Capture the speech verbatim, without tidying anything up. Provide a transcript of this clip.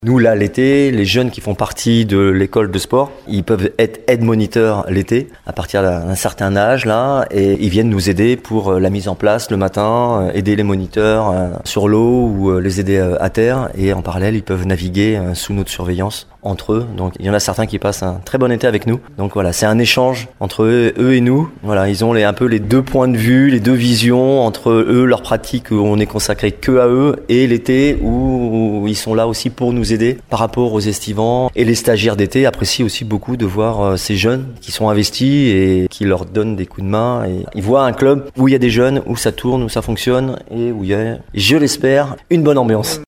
Nous, là, l'été, les jeunes qui font partie de l'école de sport, ils peuvent être aide-moniteurs l'été, à partir d'un certain âge, là, et ils viennent nous aider pour la mise en place le matin, aider les moniteurs sur l'eau ou les aider à terre, et en parallèle, ils peuvent naviguer sous notre surveillance entre eux. Donc, il y en a certains qui passent un très bon été avec nous. Donc voilà, c'est un échange entre eux, eux et nous. Voilà, ils ont les, un peu les deux points de vue, les deux visions entre eux, leur pratique où on est consacré que à eux, et l'été où ils sont là aussi pour nous aider par rapport aux estivants. Et les stagiaires d'été apprécient aussi beaucoup de voir ces jeunes qui sont investis et qui leur donnent des coups de main. Et ils voient un club où il y a des jeunes, où ça tourne, où ça fonctionne et où il y a, je l'espère, une bonne ambiance.